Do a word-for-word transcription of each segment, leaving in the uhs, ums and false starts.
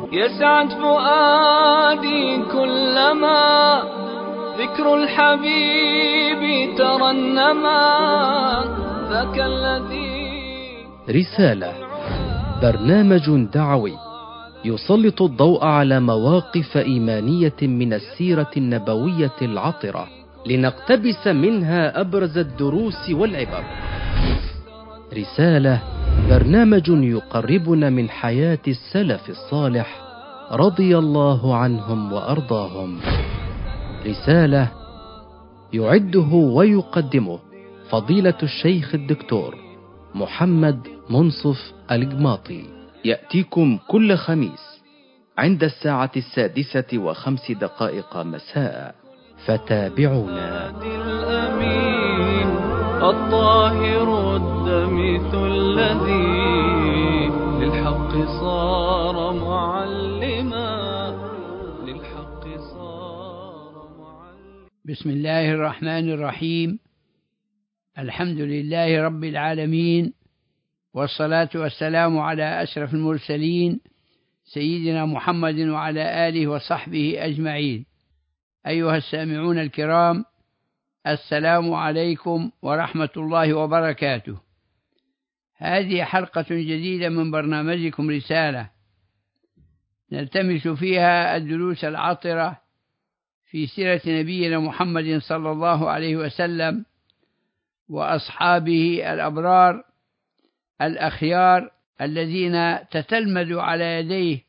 يسعد فؤادي كلما ذكر الحبيب ترنما ذاك الذي. رسالة، برنامج دعوي يسلط الضوء على مواقف إيمانية من السيرة النبوية العطرة لنقتبس منها أبرز الدروس والعبر. رسالة، برنامج يقربنا من حياة السلف الصالح رضي الله عنهم وأرضاهم. رسالة، يعده ويقدمه فضيلة الشيخ الدكتور محمد منصف الجماطي، يأتيكم كل خميس عند الساعة السادسة وخمس دقائق مساء، فتابعونا. الأمين الطاهر الدمث الذي للحق صار معلما للحق صار معلما. بسم الله الرحمن الرحيم. الحمد لله رب العالمين، والصلاة والسلام على أشرف المرسلين سيدنا محمد وعلى آله وصحبه أجمعين. أيها السامعون الكرام، السلام عليكم ورحمة الله وبركاته. هذه حلقة جديدة من برنامجكم رسالة، نلتمس فيها الدروس العطرة في سيرة نبينا محمد صلى الله عليه وسلم وأصحابه الأبرار الأخيار الذين تتلمذوا على يديه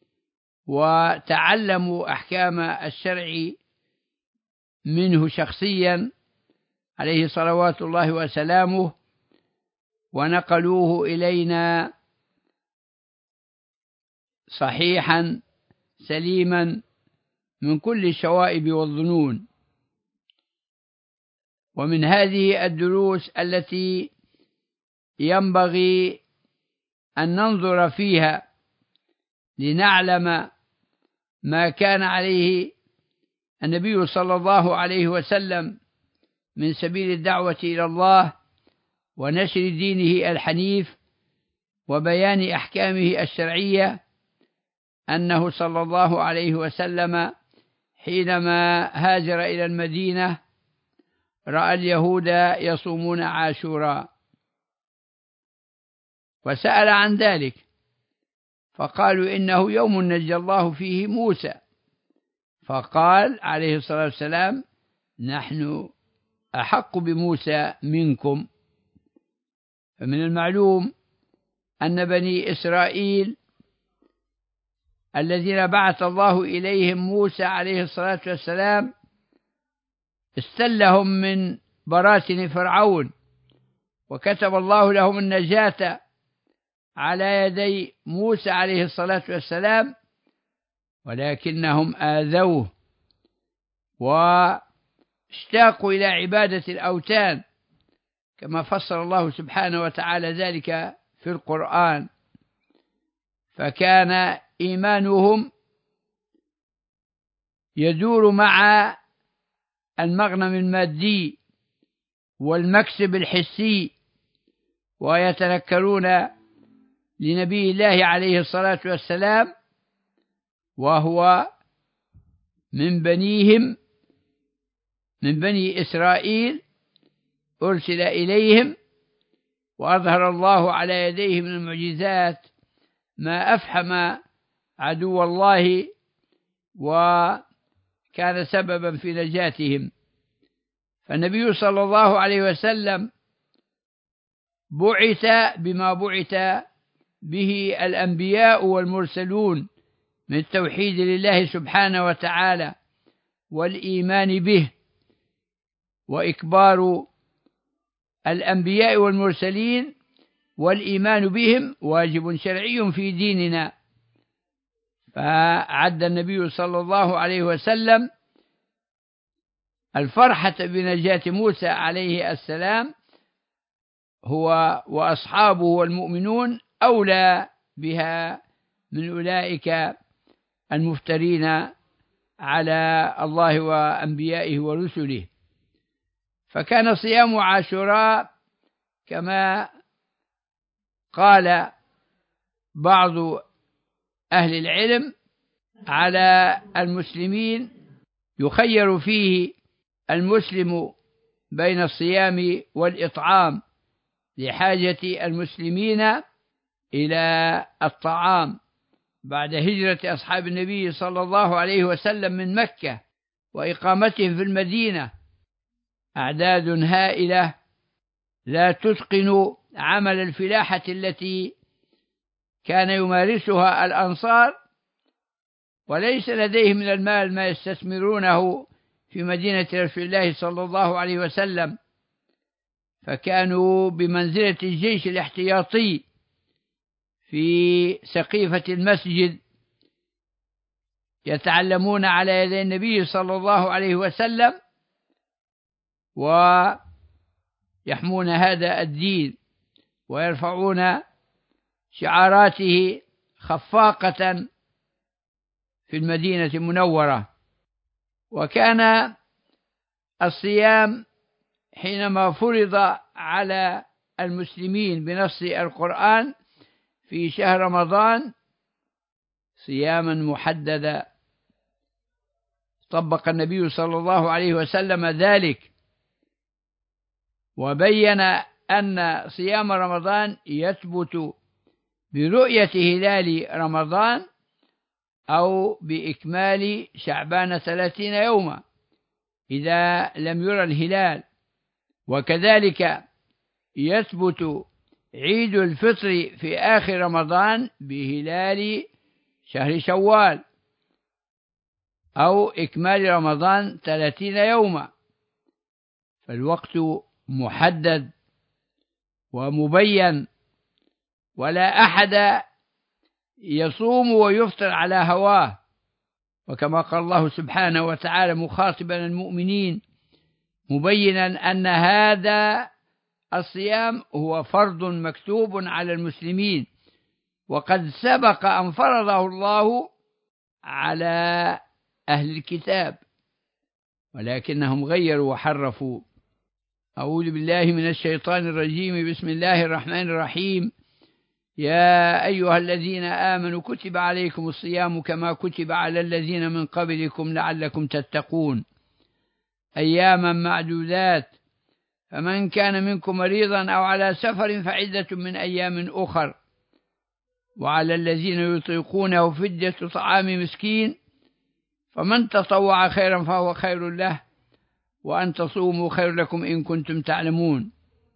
وتعلموا أحكام الشرع منه شخصيا عليه صلوات الله وسلامه، ونقلوه إلينا صحيحا سليما من كل الشوائب والظنون. ومن هذه الدروس التي ينبغي أن ننظر فيها لنعلم ما كان عليه النبي صلى الله عليه وسلم من سبيل الدعوة إلى الله ونشر دينه الحنيف وبيان أحكامه الشرعية، أنه صلى الله عليه وسلم حينما هاجر إلى المدينة رأى اليهود يصومون عاشوراء، وسأل عن ذلك فقالوا إنه يوم نجى الله فيه موسى، فقال عليه الصلاة والسلام: نحن أحق بموسى منكم. فمن المعلوم أن بني إسرائيل الذين بعث الله إليهم موسى عليه الصلاة والسلام استلهم من براثن فرعون، وكتب الله لهم النجاة على يدي موسى عليه الصلاة والسلام، ولكنهم آذوه واشتاقوا إلى عبادة الأوثان كما فسر الله سبحانه وتعالى ذلك في القرآن. فكان إيمانهم يدور مع المغنم المادي والمكسب الحسي، ويتنكرون لنبي الله عليه الصلاة والسلام وهو من بنيهم من بني إسرائيل أرسل إليهم، وأظهر الله على يديه من المعجزات ما أفحم عدو الله وكان سببا في نجاتهم. فالنبي صلى الله عليه وسلم بعث بما بعث به الأنبياء والمرسلون من التوحيد لله سبحانه وتعالى والإيمان به، وإكبار الأنبياء والمرسلين والإيمان بهم واجب شرعي في ديننا. فعد النبي صلى الله عليه وسلم الفرحة بنجاة موسى عليه السلام هو وأصحابه والمؤمنون أولى بها من أولئك المفترين على الله وأنبيائه ورسله. فكان صيام عاشوراء كما قال بعض أهل العلم على المسلمين، يخير فيه المسلم بين الصيام والإطعام لحاجة المسلمين إلى الطعام بعد هجرة أصحاب النبي صلى الله عليه وسلم من مكة وإقامتهم في المدينة، أعداد هائلة لا تتقن عمل الفلاحة التي كان يمارسها الأنصار، وليس لديهم من المال ما يستثمرونه في مدينة رسول الله صلى الله عليه وسلم، فكانوا بمنزلة الجيش الاحتياطي في سقيفة المسجد يتعلمون على يدي النبي صلى الله عليه وسلم ويحمون هذا الدين ويرفعون شعاراته خفاقة في المدينة المنورة. وكان الصيام حينما فرض على المسلمين بنص القرآن في شهر رمضان صياما محددا، طبق النبي صلى الله عليه وسلم ذلك وبين أن صيام رمضان يثبت برؤية هلال رمضان أو بإكمال شعبان ثلاثين يوما إذا لم يرى الهلال، وكذلك يثبت عيد الفطر في آخر رمضان بهلال شهر شوال أو إكمال رمضان ثلاثين يوما، فالوقت محدد ومبين، ولا أحد يصوم ويفطر على هواه. وكما قال الله سبحانه وتعالى مخاطبا المؤمنين مبينا أن هذا الصيام هو فرض مكتوب على المسلمين، وقد سبق أن فرضه الله على أهل الكتاب ولكنهم غيروا وحرفوا. أعوذ بالله من الشيطان الرجيم. بسم الله الرحمن الرحيم. يا أيها الذين آمنوا كتب عليكم الصيام كما كتب على الذين من قبلكم لعلكم تتقون، أياما معدودات، فمن كان منكم مريضا أو على سفر فعدة من أيام أخر، وعلى الذين يطيقونه فدية طعام مسكين، فمن تطوع خيرا فهو خير له، وأن تصوموا خير لكم إن كنتم تعلمون.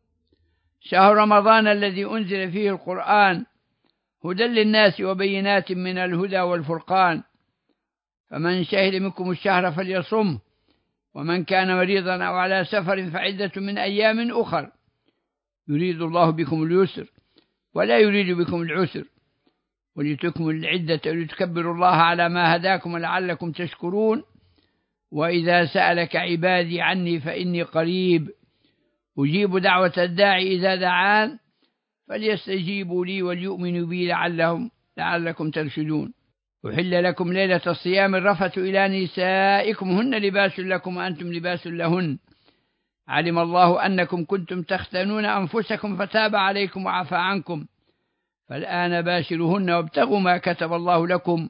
شهر رمضان الذي أنزل فيه القرآن هدى للناس وبينات من الهدى والفرقان، فمن شهد منكم الشهر فليصمه، ومن كان مريضا أو على سفر فعدة من أيام أخر، يريد الله بكم اليسر ولا يريد بكم العسر، ولتكملوا العدة ولتكبروا الله على ما هداكم ولعلكم تشكرون. وإذا سألك عبادي عني فإني قريب أجيب دعوة الداعي إذا دعان فليستجيبوا لي وليؤمنوا بي لعلهم لعلكم ترشدون. أحل لكم ليلة الصيام الرفث إلى نسائكم هن لباس لكم وأنتم لباس لهن، علم الله أنكم كنتم تختنون أنفسكم فتاب عليكم وعفى عنكم، فالآن باشروهن وابتغوا ما كتب الله لكم،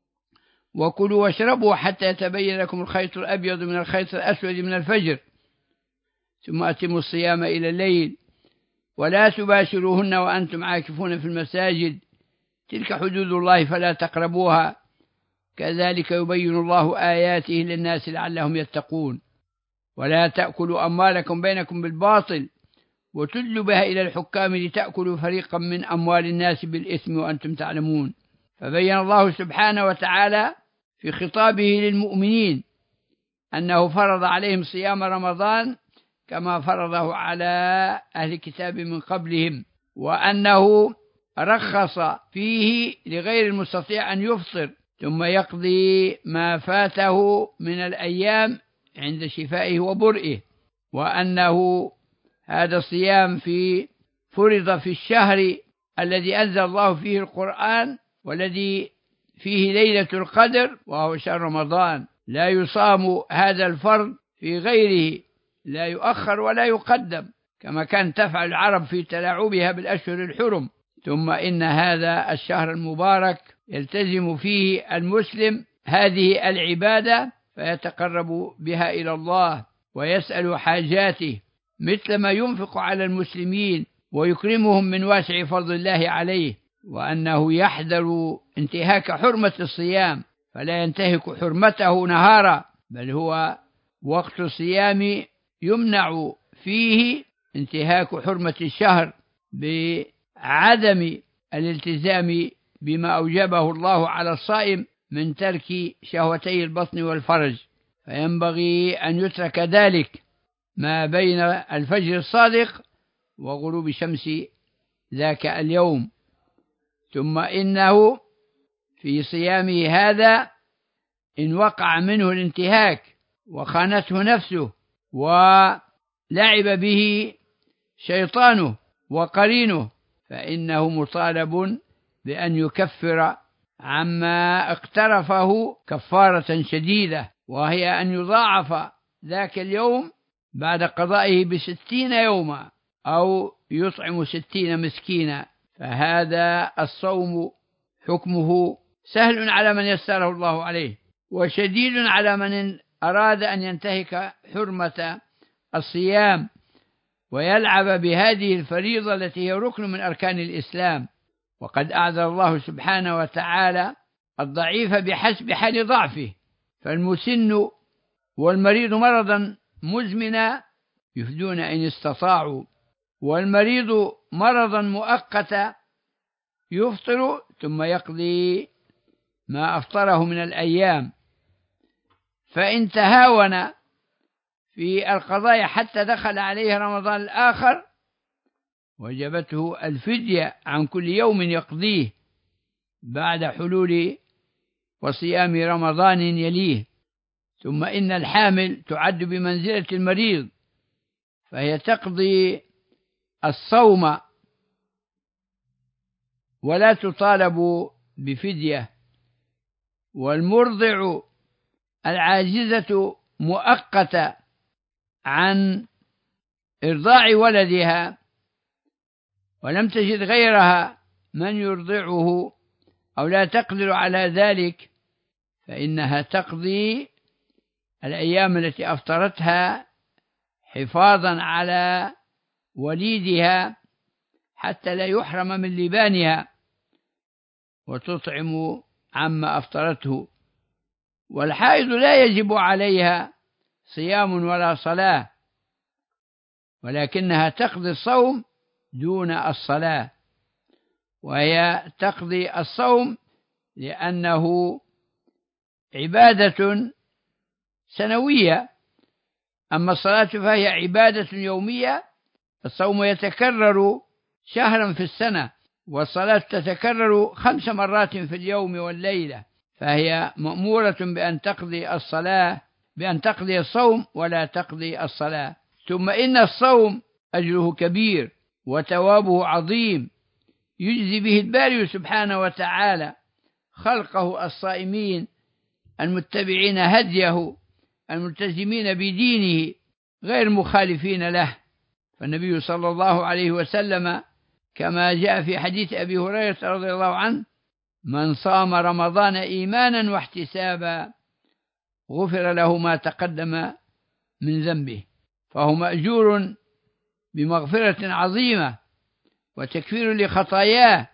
وكلوا واشربوا حتى يتبين لكم الخيط الأبيض من الخيط الأسود من الفجر، ثم أتموا الصيام إلى الليل، ولا تباشروهن وأنتم عاكفون في المساجد، تلك حدود الله فلا تقربوها، كذلك يبين الله آياته للناس لعلهم يتقون. ولا تأكلوا أموالكم بينكم بالباطل وتدلوا بها إلى الحكام لتأكلوا فريقا من أموال الناس بالإثم وأنتم تعلمون. فبين الله سبحانه وتعالى في خطابه للمؤمنين أنه فرض عليهم صيام رمضان كما فرضه على أهل الكتاب من قبلهم، وأنه رخص فيه لغير المستطيع أن يفطر ثم يقضي ما فاته من الأيام عند شفائه وبرئه، وأنه هذا الصيام في فرض في الشهر الذي أنزل الله فيه القرآن والذي فيه ليلة القدر وهو شهر رمضان، لا يصام هذا الفرض في غيره، لا يؤخر ولا يقدم كما كان تفعل العرب في تلاعبها بالأشهر الحرم. ثم إن هذا الشهر المبارك يلتزم فيه المسلم هذه العبادة فيتقرب بها إلى الله ويسأل حاجاته، مثل ما ينفق على المسلمين ويكرمهم من واسع فضل الله عليه، وأنه يحذر انتهاك حرمة الصيام فلا ينتهك حرمته نهارا، بل هو وقت الصيام يمنع فيه انتهاك حرمة الشهر بعدم الالتزام بما أوجبه الله على الصائم من ترك شهوتي البطن والفرج، فينبغي أن يترك ذلك ما بين الفجر الصادق وغروب شمس ذاك اليوم. ثم إنه في صيامه هذا إن وقع منه الانتهاك وخانته نفسه ولعب به شيطانه وقرينه فإنه مطالب بأن يكفر عما اقترفه كفارة شديدة، وهي أن يضاعف ذاك اليوم بعد قضائه بستين يوما أو يطعم ستين مسكينا. فهذا الصوم حكمه سهل على من يسره الله عليه، وشديد على من أراد أن ينتهك حرمة الصيام ويلعب بهذه الفريضة التي هي ركن من أركان الإسلام. وقد أعذر الله سبحانه وتعالى الضعيف بحسب حال ضعفه، فالمسن والمريض مرضا مزمنا يفدون إن استطاعوا، والمريض مرضا مؤقتا يفطر ثم يقضي ما أفطره من الأيام، فإن تهاون في القضاء حتى دخل عليه رمضان الآخر وجبته الفدية عن كل يوم يقضيه بعد حلول وصيام رمضان يليه. ثم إن الحامل تعد بمنزلة المريض فهي تقضي الصوم ولا تطالب بفدية، والمرضع العاجزة مؤقتة عن إرضاع ولدها ولم تجد غيرها من يرضعه أو لا تقدر على ذلك فإنها تقضي الأيام التي أفطرتها حفاظا على وليدها حتى لا يحرم من لبانها، وتطعم عما أفطرته. والحائض لا يجب عليها صيام ولا صلاة، ولكنها تقضي الصوم دون الصلاة، وهي تقضي الصوم لأنه عبادة سنوية، أما الصلاة فهي عبادة يومية. الصوم يتكرر شهرا في السنة، والصلاة تتكرر خمس مرات في اليوم والليلة، فهي مأمورة بأن تقضي الصلاة بأن تقضي الصوم ولا تقضي الصلاة. ثم إن الصوم أجره كبير وتوابه عظيم، يجزي به الباري سبحانه وتعالى خلقه الصائمين المتبعين هديه الملتزمين بدينه غير مخالفين له. فالنبي صلى الله عليه وسلم كما جاء في حديث أبي هريرة رضي الله عنه: من صام رمضان إيمانا واحتسابا غفر له ما تقدم من ذنبه، فهو مأجور بمغفرة عظيمة وتكفير لخطاياه،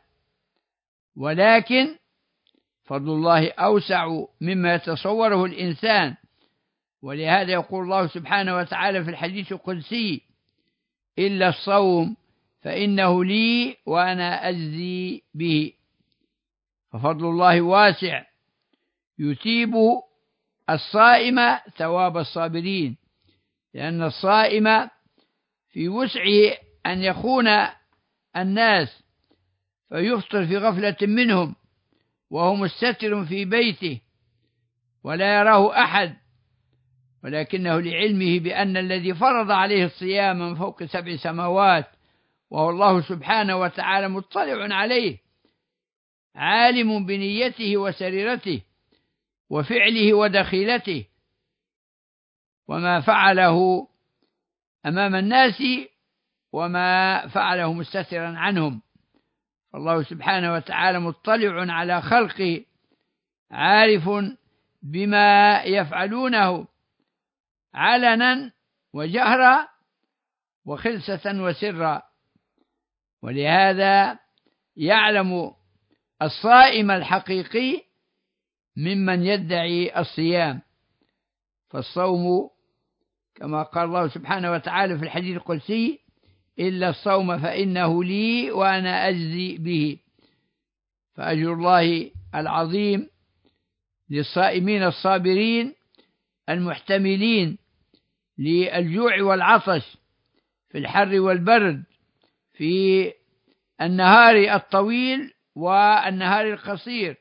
ولكن فضل الله أوسع مما يتصوره الإنسان. ولهذا يقول الله سبحانه وتعالى في الحديث القدسي: إلا الصوم فإنه لي وأنا أجزي به. ففضل الله واسع يثيب الصائم ثواب الصابرين، لأن الصائم في وسعه أن يخون الناس فيفطر في غفلة منهم وهو مستتر في بيته ولا يراه أحد، ولكنه لعلمه بأن الذي فرض عليه الصيام من فوق سبع سماوات وهو الله سبحانه وتعالى مطلع عليه، عالم بنيته وسريرته وفعله ودخيلته وما فعله أمام الناس وما فعله مستترا عنهم، فالله سبحانه وتعالى مطلع على خلقه، عارف بما يفعلونه علنا وجهرا وخلسة وسرا، ولهذا يعلم الصائم الحقيقي ممن يدعي الصيام. فالصوم كما قال الله سبحانه وتعالى في الحديث القدسي: إلا الصوم فإنه لي وأنا أجزي به. فأجر الله العظيم للصائمين الصابرين المحتملين للجوع والعطش في الحر والبرد، في النهار الطويل والنهار القصير،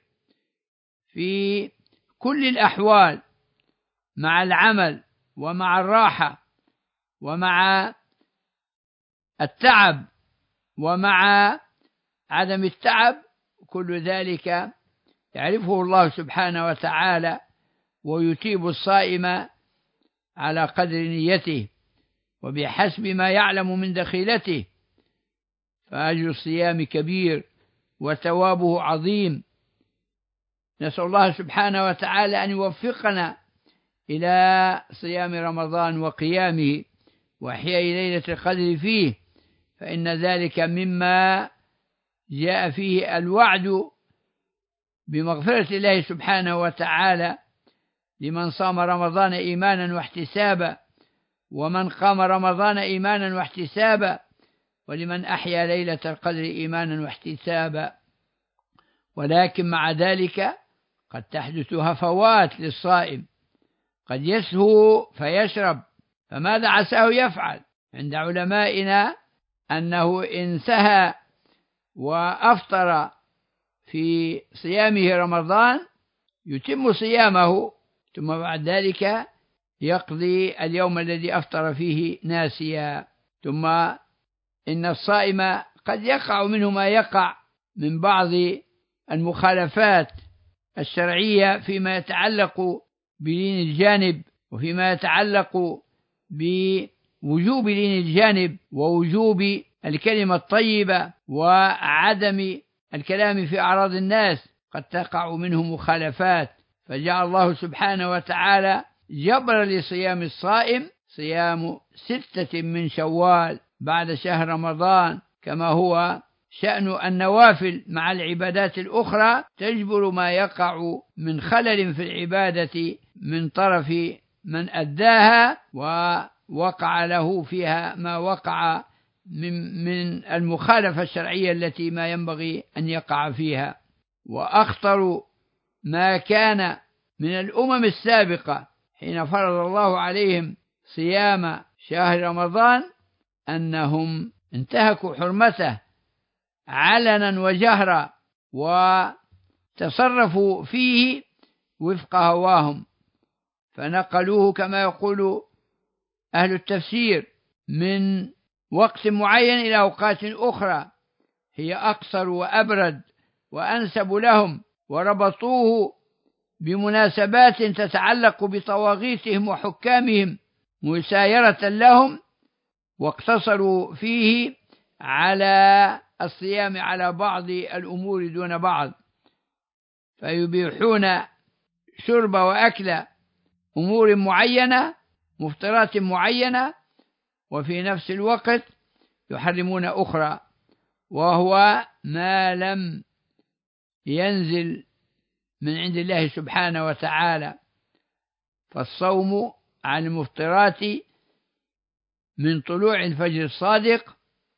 في كل الأحوال، مع العمل ومع الراحة ومع التعب ومع عدم التعب، كل ذلك يعرفه الله سبحانه وتعالى، ويتيب الصائم على قدر نيته وبحسب ما يعلم من دخيلته. فأجر الصيام كبير وثوابه عظيم. نسأل الله سبحانه وتعالى أن يوفقنا إلى صيام رمضان وقيامه وإحياء ليلة القدر فيه، فإن ذلك مما جاء فيه الوعد بمغفرة الله سبحانه وتعالى لمن صام رمضان إيمانا واحتسابا، ومن قام رمضان إيمانا واحتسابا، ولمن أحيا ليلة القدر إيمانا واحتسابا. ولكن مع ذلك قد تحدث هفوات للصائم، قد يسهو فيشرب، فماذا عساه يفعل؟ عند علمائنا أنه إن سهى وأفطر في صيامه رمضان يتم صيامه، ثم بعد ذلك يقضي اليوم الذي أفطر فيه ناسيا. ثم إن الصائم قد يقع منه ما يقع من بعض المخالفات الشرعية فيما يتعلق بلين الجانب، وفيما يتعلق بوجوب لين الجانب ووجوب الكلمة الطيبة وعدم الكلام في أعراض الناس، قد تقع منه مخالفات. فجعل الله سبحانه وتعالى جبر لصيام الصائم صيام ستة من شوال بعد شهر رمضان، كما هو شأن النوافل مع العبادات الأخرى، تجبر ما يقع من خلل في العبادة من طرف من أداها ووقع له فيها ما وقع من, من المخالفة الشرعية التي ما ينبغي أن يقع فيها. وأخطر ما كان من الأمم السابقة حين فرض الله عليهم صيام شهر رمضان أنهم انتهكوا حرمته علنا وجهرا، وتصرفوا فيه وفق هواهم، فنقلوه كما يقول أهل التفسير من وقت معين إلى أوقات أخرى هي أقصر وأبرد وأنسب لهم، وربطوه بمناسبات تتعلق بطواغيتهم وحكامهم مسايرة لهم، واقتصروا فيه على الصيام على بعض الأمور دون بعض، فيبيحون شرب وأكل أمور معينة، مفطرات معينة، وفي نفس الوقت يحرمون أخرى، وهو ما لم ينزل من عند الله سبحانه وتعالى. فالصوم عن المفطرات من طلوع الفجر الصادق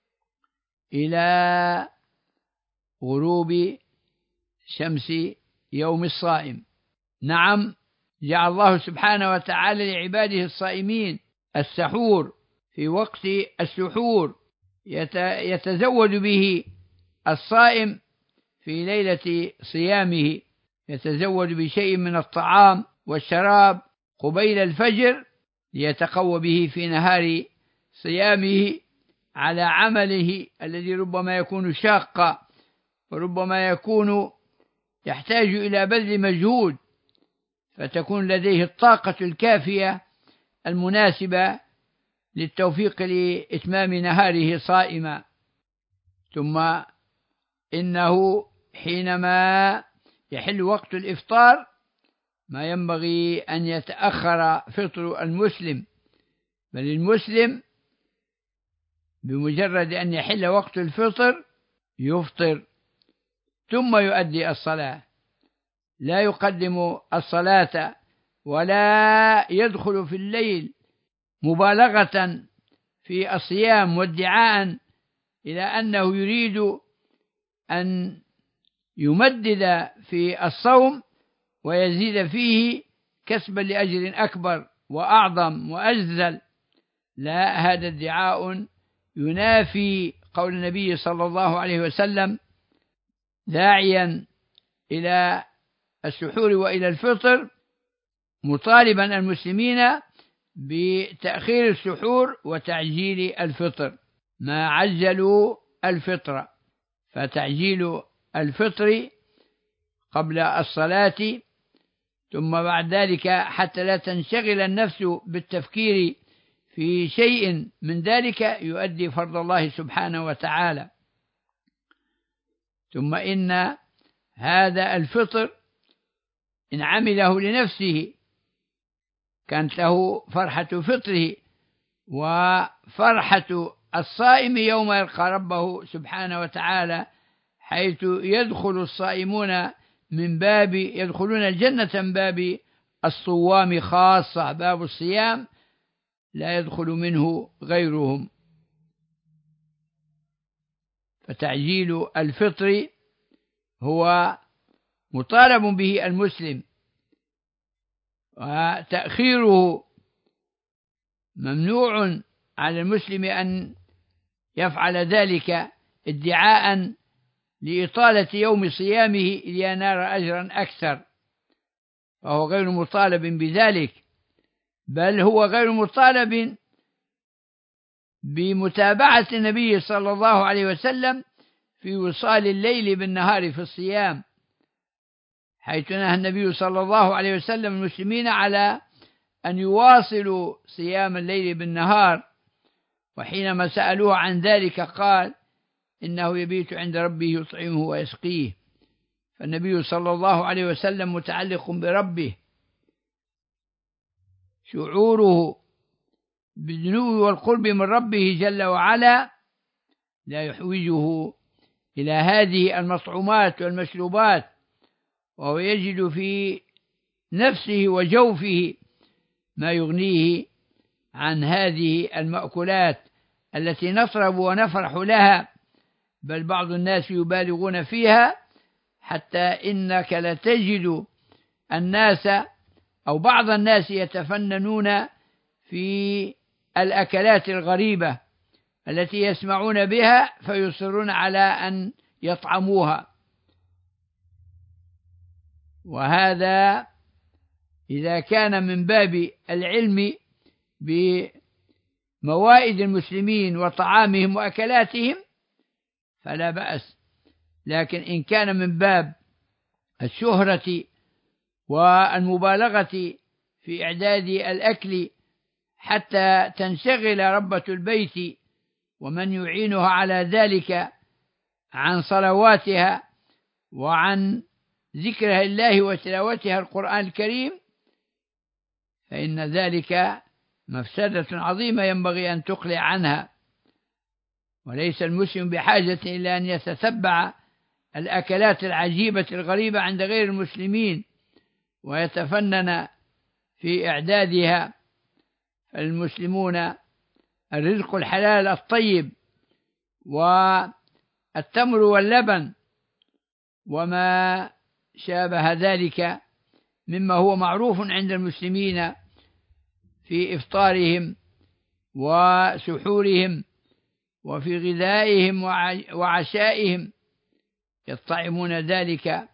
إلى غروب شمس يوم الصائم. نعم، جعل الله سبحانه وتعالى لعباده الصائمين السحور في وقت السحور يتزود به الصائم في ليلة صيامه، يتزود بشيء من الطعام والشراب قبيل الفجر ليتقوى به في نهار صيامه على عمله الذي ربما يكون شاقا، وربما يكون يحتاج إلى بذل مجهود، فتكون لديه الطاقة الكافية المناسبة للتوفيق لإتمام نهاره صائما. ثم إنه حينما يحل وقت الإفطار ما ينبغي أن يتأخر فطر المسلم، بل المسلم بمجرد أن يحل وقت الفطر يفطر ثم يؤدي الصلاة، لا يقدم الصلاة ولا يدخل في الليل مبالغة في الصيام وادعاء إلى أنه يريد أن يمدد في الصوم ويزيد فيه كسبا لأجر أكبر وأعظم وأجزل. لا، هذا ادعاء ينافي قول النبي صلى الله عليه وسلم داعيا إلى السحور وإلى الفطر، مطالبا المسلمين بتأخير السحور وتعجيل الفطر ما عجلوا الفطر، فتعجيل الفطر قبل الصلاة ثم بعد ذلك حتى لا تنشغل النفس بالتفكير في شيء من ذلك يؤدي فرض الله سبحانه وتعالى. ثم إن هذا الفطر إن عمله لنفسه كانت له فرحة فطره، وفرحة الصائم يوم يلقى ربه سبحانه وتعالى، حيث يدخل الصائمون من باب يدخلون الجنة من باب الصوام خاصة، باب الصيام لا يدخل منه غيرهم. فتعجيل الفطر هو مطالب به المسلم، وتأخيره ممنوع على المسلم أن يفعل ذلك ادعاء لإطالة يوم صيامه لينال أجرا أكثر، فهو غير مطالب بذلك، بل هو غير مطالب بمتابعة النبي صلى الله عليه وسلم في وصال الليل بالنهار في الصيام، حيث نهى النبي صلى الله عليه وسلم المسلمين على أن يواصلوا صيام الليل بالنهار، وحينما سألوه عن ذلك قال إنه يبيت عند ربه يطعمه ويسقيه. فالنبي صلى الله عليه وسلم متعلق بربه، شعوره بالدنو والقرب من ربه جل وعلا لا يحوجه إلى هذه المطعومات والمشروبات، وهو يجد في نفسه وجوفه ما يغنيه عن هذه المأكولات التي نطرب ونفرح لها، بل بعض الناس يبالغون فيها، حتى إنك لتجد الناس أو بعض الناس يتفننون في الأكلات الغريبة التي يسمعون بها فيصرون على أن يطعموها. وهذا إذا كان من باب العلم بموائد المسلمين وطعامهم وأكلاتهم فلا بأس، لكن إن كان من باب الشهرة والمبالغة في إعداد الأكل حتى تنشغل ربة البيت ومن يعينها على ذلك عن صلواتها وعن ذكر الله وتلاوتها القرآن الكريم، فإن ذلك مفسدة عظيمة ينبغي أن تقلع عنها. وليس المسلم بحاجة إلى أن يتتبع الأكلات العجيبة الغريبة عند غير المسلمين ويتفنن في إعدادها، فالمسلمون الرزق الحلال الطيب والتمر واللبن وما شابه ذلك مما هو معروف عند المسلمين في إفطارهم وسحورهم وفي غذائهم وعشائهم، يطعمون ذلك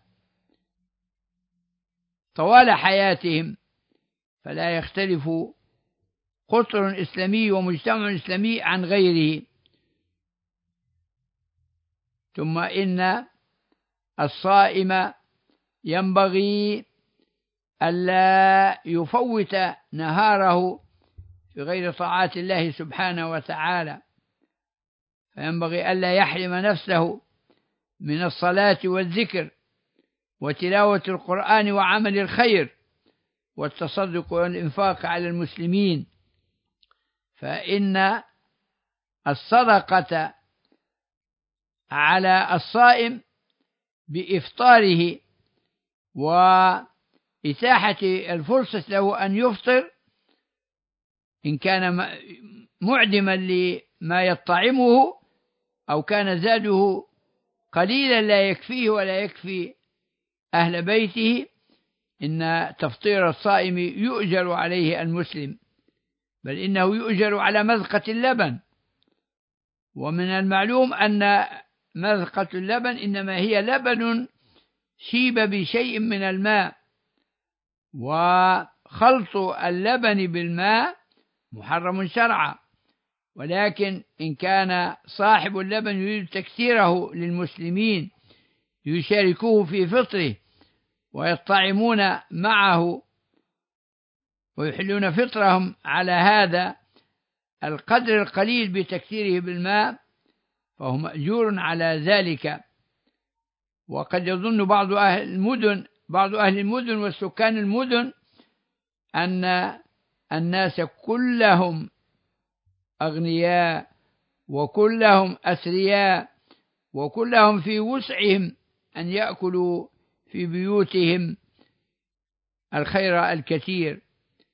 طوال حياتهم، فلا يختلف قطر إسلامي ومجتمع إسلامي عن غيره. ثم إن الصائم ينبغي ألا يفوت نهاره في غير طاعات الله سبحانه وتعالى، فينبغي ألا يحرم نفسه من الصلاة والذكر وتلاوة القرآن وعمل الخير والتصدق والإنفاق على المسلمين، فإن الصدقة على الصائم بإفطاره وإتاحة الفرصة له أن يفطر إن كان معدما لما يطعمه أو كان زاده قليلا لا يكفيه ولا يكفي أهل بيته، إن تفطير الصائم يؤجر عليه المسلم، بل إنه يؤجر على مذقة اللبن. ومن المعلوم أن مذقة اللبن إنما هي لبن شيب بشيء من الماء، وخلط اللبن بالماء محرم شرعا، ولكن إن كان صاحب اللبن يريد تكثيره للمسلمين يشاركوه في فطره ويطعمون معه ويحلون فطرهم على هذا القدر القليل بتكثيره بالماء، فهو مأجور على ذلك. وقد يظن بعض أهل المدن بعض أهل المدن والسكان المدن أن الناس كلهم أغنياء وكلهم أثرياء وكلهم في وسعهم أن يأكلوا في بيوتهم الخير الكثير.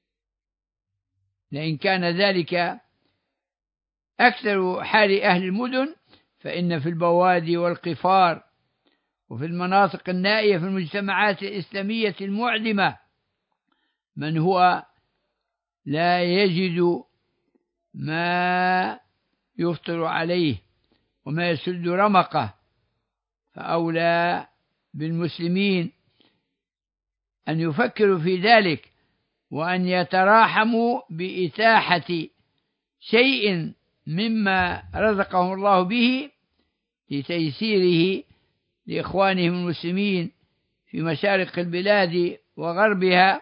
لئن كان ذلك أكثر حال أهل المدن، فإن في البوادي والقفار وفي المناطق النائية في المجتمعات الإسلامية المعدمة من هو لا يجد ما يفطر عليه وما يسد رمقه، فأولى بالمسلمين أن يفكروا في ذلك وأن يتراحموا بإتاحة شيء مما رزقهم الله به لتيسيره لإخوانهم المسلمين في مشارق البلاد وغربها،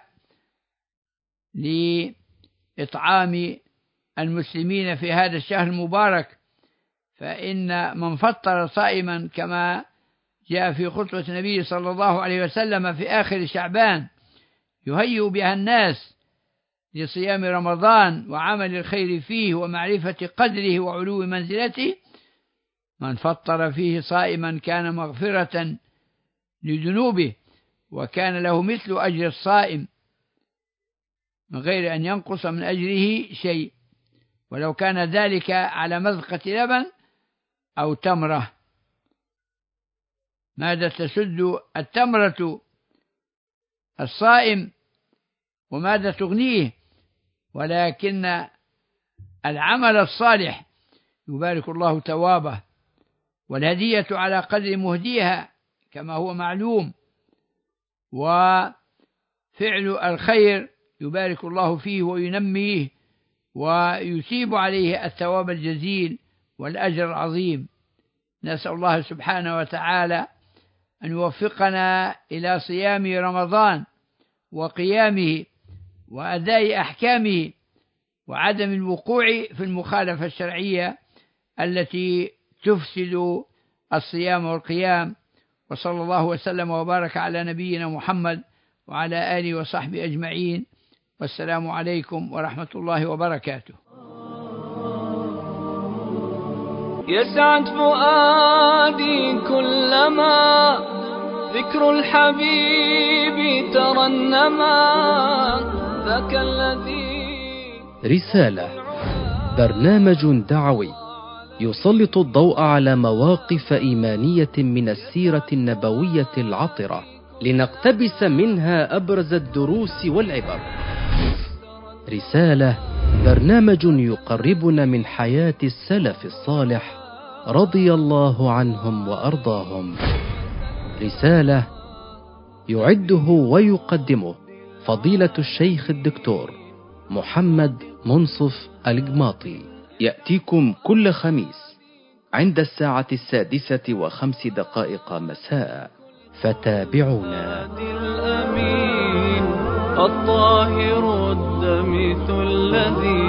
لإطعام المسلمين في هذا الشهر المبارك. فإن من فطر صائما كما جاء في خطبة النبي صلى الله عليه وسلم في آخر شعبان يهيئ بها الناس لصيام رمضان وعمل الخير فيه ومعرفة قدره وعلو منزلته، من فطر فيه صائما كان مغفرة لذنوبه وكان له مثل أجر الصائم من غير أن ينقص من أجره شيء، ولو كان ذلك على مذقة لبن أو تمرة. ماذا تسد التمرة الصائم وماذا تغنيه؟ ولكن العمل الصالح يبارك الله ثوابه، والهدية على قدر مهديها كما هو معلوم، وفعل الخير يبارك الله فيه وينميه ويثيب عليه الثواب الجزيل والأجر العظيم. نسأل الله سبحانه وتعالى أن يوفقنا إلى صيام رمضان وقيامه وأداء أحكامه وعدم الوقوع في المخالفة الشرعية التي تفسد الصيام والقيام. وصلى الله وسلم وبارك على نبينا محمد وعلى آله وصحبه أجمعين، والسلام عليكم ورحمة الله وبركاته. يسعد فؤادي كلما ذكر الحبيب ترنما، ذاك الذي رسالة، برنامج دعوي يسلط الضوء على مواقف إيمانية من السيرة النبوية العطرة لنقتبس منها أبرز الدروس والعبر. رسالة، برنامج يقربنا من حياة السلف الصالح رضي الله عنهم وأرضاهم. رسالة يعده ويقدمه فضيلة الشيخ الدكتور محمد منصف القماطي، يأتيكم كل خميس عند الساعة السادسة وخمس دقائق مساء، فتابعونا. الأمين الطاهر الدمث الذي